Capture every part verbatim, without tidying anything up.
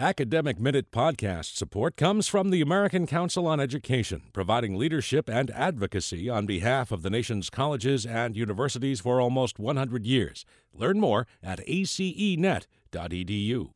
Academic Minute podcast support comes from the American Council on Education, providing leadership and advocacy on behalf of the nation's colleges and universities for almost one hundred years. Learn more at a c e net dot e d u.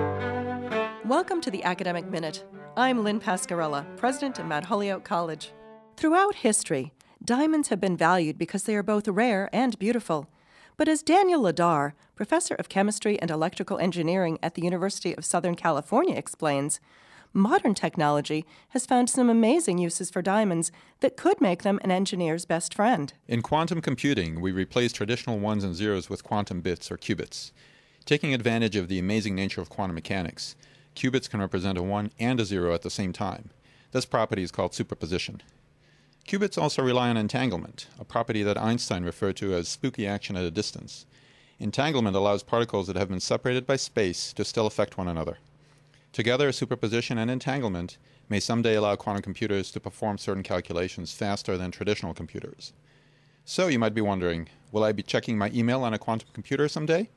Welcome to the Academic Minute. I'm Lynn Pascarella, president of Mount Holyoke College. Throughout history, diamonds have been valued because they are both rare and beautiful. But as Daniel Ladar, professor of chemistry and electrical engineering at the University of Southern California, explains, modern technology has found some amazing uses for diamonds that could make them an engineer's best friend. In quantum computing, we replace traditional ones and zeros with quantum bits or qubits. Taking advantage of the amazing nature of quantum mechanics, qubits can represent a one and a zero at the same time. This property is called superposition. Qubits also rely on entanglement, a property that Einstein referred to as spooky action at a distance. Entanglement allows particles that have been separated by space to still affect one another. Together, superposition and entanglement may someday allow quantum computers to perform certain calculations faster than traditional computers. So you might be wondering, will I be checking my email on a quantum computer someday?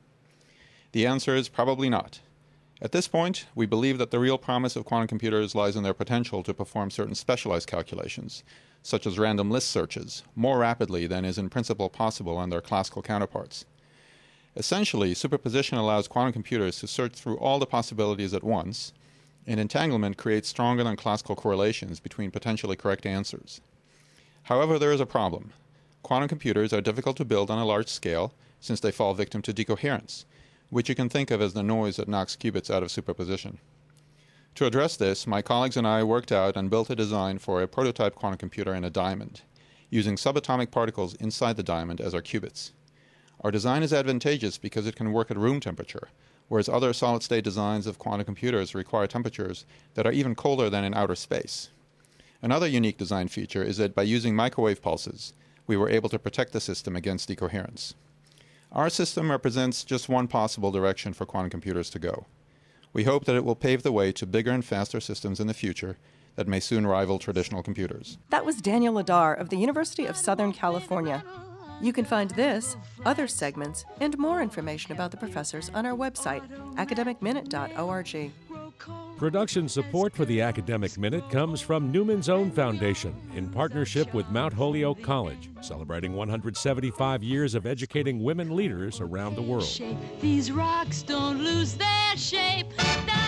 The answer is probably not. At this point, we believe that the real promise of quantum computers lies in their potential to perform certain specialized calculations, such as random list searches, more rapidly than is in principle possible on their classical counterparts. Essentially, superposition allows quantum computers to search through all the possibilities at once, and entanglement creates stronger than classical correlations between potentially correct answers. However, there is a problem. Quantum computers are difficult to build on a large scale since they fall victim to decoherence, which you can think of as the noise that knocks qubits out of superposition. To address this, my colleagues and I worked out and built a design for a prototype quantum computer in a diamond, using subatomic particles inside the diamond as our qubits. Our design is advantageous because it can work at room temperature, whereas other solid-state designs of quantum computers require temperatures that are even colder than in outer space. Another unique design feature is that by using microwave pulses, we were able to protect the system against decoherence. Our system represents just one possible direction for quantum computers to go. We hope that it will pave the way to bigger and faster systems in the future that may soon rival traditional computers. That was Daniel Ladar of the University of Southern California. You can find this, other segments, and more information about the professors on our website, academic minute dot org. Production support for the Academic Minute comes from Newman's Own Foundation in partnership with Mount Holyoke College, celebrating one hundred seventy-five years of educating women leaders around the world. These rocks don't lose their shape.